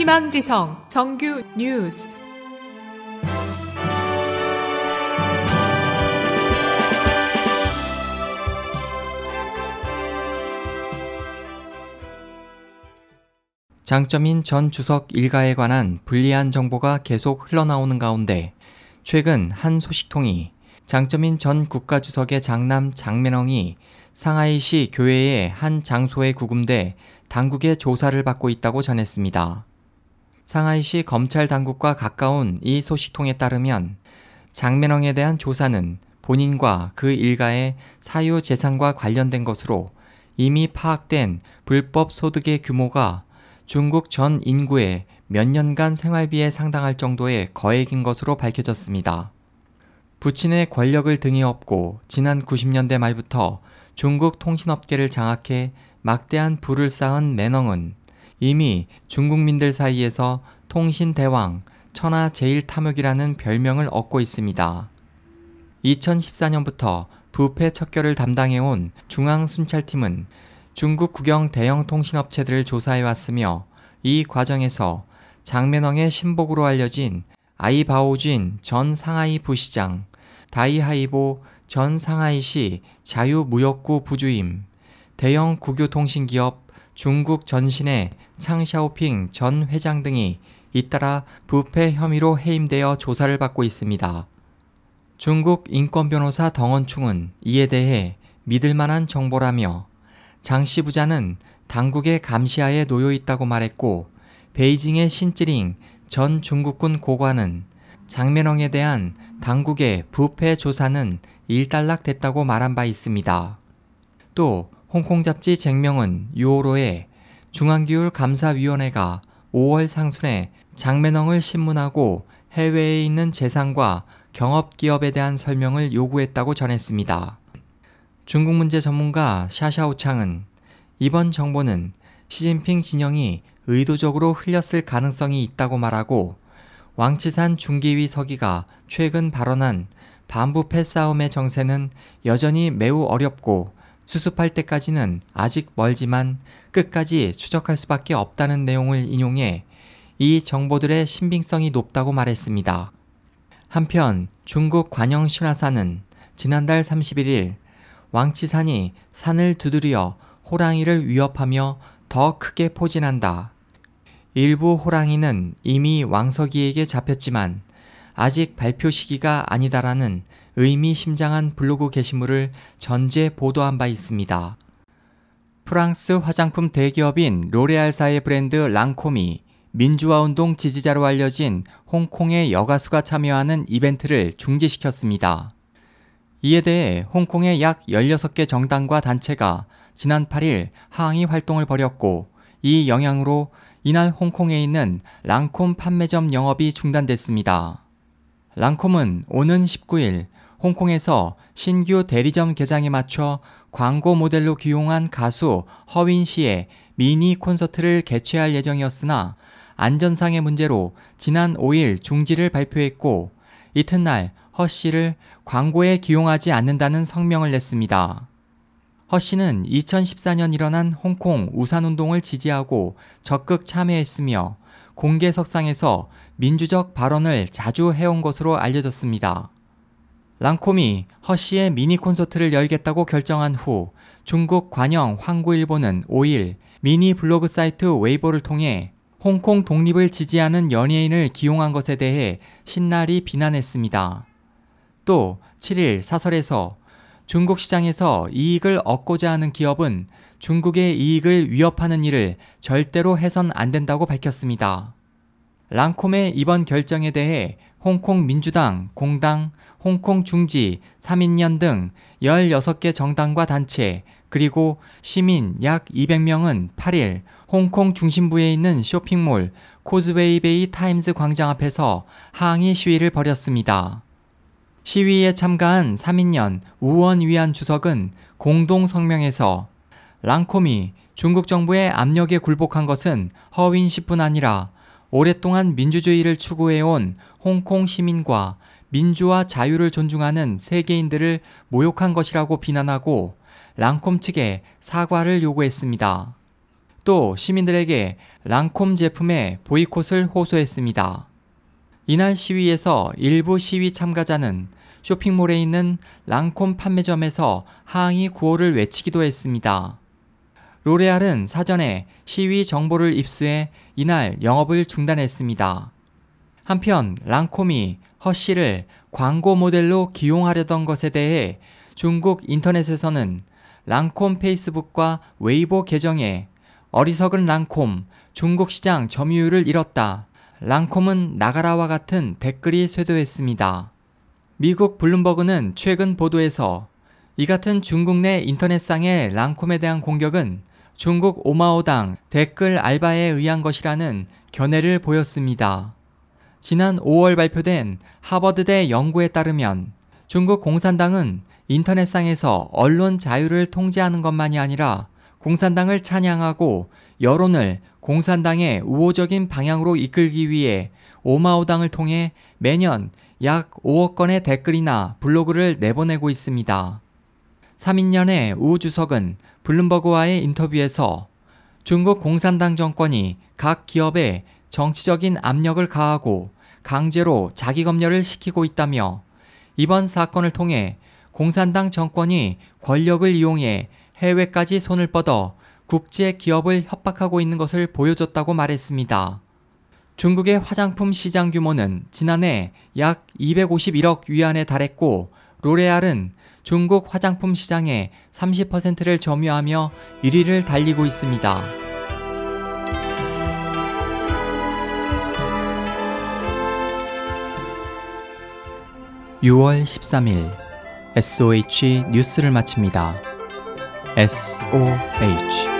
희망지성 정규 뉴스. 장점인 전 주석 일가에 관한 불리한 정보가 계속 흘러나오는 가운데 최근 한 소식통이 장점인 전 국가주석의 장남 장맨엉이 상하이시 교회의 한 장소에 구금돼 당국의 조사를 받고 있다고 전했습니다. 상하이시 검찰 당국과 가까운 이 소식통에 따르면 장맨엉에 대한 조사는 본인과 그 일가의 사유 재산과 관련된 것으로 이미 파악된 불법 소득의 규모가 중국 전 인구의 몇 년간 생활비에 상당할 정도의 거액인 것으로 밝혀졌습니다. 부친의 권력을 등에 업고 지난 90년대 말부터 중국 통신업계를 장악해 막대한 부를 쌓은 맨엉은 이미 중국민들 사이에서 통신대왕, 천하제일탐욕이라는 별명을 얻고 있습니다. 2014년부터 부패 척결을 담당해온 중앙순찰팀은 중국 국영 대형 통신업체들을 조사해왔으며 이 과정에서 장맨엉의 신복으로 알려진 아이바오진 전 상하이 부시장, 다이하이보 전 상하이시 자유무역구 부주임, 대형 국유통신기업 중국 전신의 창샤오핑 전 회장 등이 잇따라 부패 혐의로 해임되어 조사를 받고 있습니다. 중국 인권변호사 덩원충은 이에 대해 믿을만한 정보라며 장씨 부자는 당국의 감시하에 놓여 있다고 말했고, 베이징의 신찌링 전 중국군 고관은 장맨엉에 대한 당국의 부패 조사는 일단락됐다고 말한 바 있습니다. 또 홍콩 잡지 쟁명은 6월호에 중앙기율감사위원회가 5월 상순에 장맨엉을 신문하고 해외에 있는 재산과 경업기업에 대한 설명을 요구했다고 전했습니다. 중국 문제 전문가 샤샤오창은 이번 정보는 시진핑 진영이 의도적으로 흘렸을 가능성이 있다고 말하고, 왕치산 중기위 서기가 최근 발언한 반부패 싸움의 정세는 여전히 매우 어렵고 수습할 때까지는 아직 멀지만 끝까지 추적할 수밖에 없다는 내용을 인용해 이 정보들의 신빙성이 높다고 말했습니다. 한편 중국 관영 신화사는 지난달 31일 왕치산이 산을 두드려 호랑이를 위협하며 더 크게 포진한다. 일부 호랑이는 이미 왕서기에게 잡혔지만 아직 발표 시기가 아니다라는 의미심장한 블로그 게시물을 전제 보도한 바 있습니다. 프랑스 화장품 대기업인 로레알사의 브랜드 랑콤이 민주화운동 지지자로 알려진 홍콩의 여가수가 참여하는 이벤트를 중지시켰습니다. 이에 대해 홍콩의 약 16개 정당과 단체가 지난 8일 항의 활동을 벌였고, 이 영향으로 이날 홍콩에 있는 랑콤 판매점 영업이 중단됐습니다. 랑콤은 오는 19일 홍콩에서 신규 대리점 개장에 맞춰 광고 모델로 기용한 가수 허윈 씨의 미니 콘서트를 개최할 예정이었으나 안전상의 문제로 지난 5일 중지를 발표했고, 이튿날 허 씨를 광고에 기용하지 않는다는 성명을 냈습니다. 허 씨는 2014년 일어난 홍콩 우산운동을 지지하고 적극 참여했으며 공개석상에서 민주적 발언을 자주 해온 것으로 알려졌습니다. 랑콤이 허 씨의 미니 콘서트를 열겠다고 결정한 후 중국 관영 황구일보는 5일 미니 블로그 사이트 웨이보를 통해 홍콩 독립을 지지하는 연예인을 기용한 것에 대해 신랄히 비난했습니다. 또 7일 사설에서 중국 시장에서 이익을 얻고자 하는 기업은 중국의 이익을 위협하는 일을 절대로 해선 안 된다고 밝혔습니다. 랑콤의 이번 결정에 대해 홍콩 민주당, 공당, 홍콩 중지, 3인연 등 16개 정당과 단체, 그리고 시민 약 200명은 8일 홍콩 중심부에 있는 쇼핑몰 코즈웨이베이 타임즈 광장 앞에서 항의 시위를 벌였습니다. 시위에 참가한 3인연 우원위안 주석은 공동 성명에서 랑콤이 중국 정부의 압력에 굴복한 것은 허윈 씨뿐 아니라 오랫동안 민주주의를 추구해온 홍콩 시민과 민주와 자유를 존중하는 세계인들을 모욕한 것이라고 비난하고 랑콤 측에 사과를 요구했습니다. 중국도 시민들에게 랑콤 제품의 보이콧을 호소했습니다. 이날 시위에서 일부 시위 참가자는 쇼핑몰에 있는 랑콤 판매점에서 항의 구호를 외치기도 했습니다. 로레알은 사전에 시위 정보를 입수해 이날 영업을 중단했습니다. 한편 랑콤이 허씨를 광고 모델로 기용하려던 것에 대해 중국 인터넷에서는 랑콤 페이스북과 웨이보 계정에 어리석은 랑콤, 중국 시장 점유율을 잃었다. 랑콤은 나가라와 같은 댓글이 쇄도했습니다. 미국 블룸버그는 최근 보도에서 이 같은 중국 내 인터넷상의 랑콤에 대한 공격은 중국 오마오당 댓글 알바에 의한 것이라는 견해를 보였습니다. 지난 5월 발표된 하버드대 연구에 따르면 중국 공산당은 인터넷상에서 언론 자유를 통제하는 것만이 아니라 공산당을 찬양하고 여론을 공산당의 우호적인 방향으로 이끌기 위해 오마오당을 통해 매년 약 5억 건의 댓글이나 블로그를 내보내고 있습니다. 3인년의 우 주석은 블룸버그와의 인터뷰에서 중국 공산당 정권이 각 기업에 정치적인 압력을 가하고 강제로 자기 검열을 시키고 있다며 이번 사건을 통해 공산당 정권이 권력을 이용해 해외까지 손을 뻗어 국제 기업을 협박하고 있는 것을 보여줬다고 말했습니다. 중국의 화장품 시장 규모는 지난해 약 251억 위안에 달했고 로레알은 중국 화장품 시장의 30%를 점유하며 1위를 달리고 있습니다. 6월 13일 SOH 뉴스를 마칩니다. SOH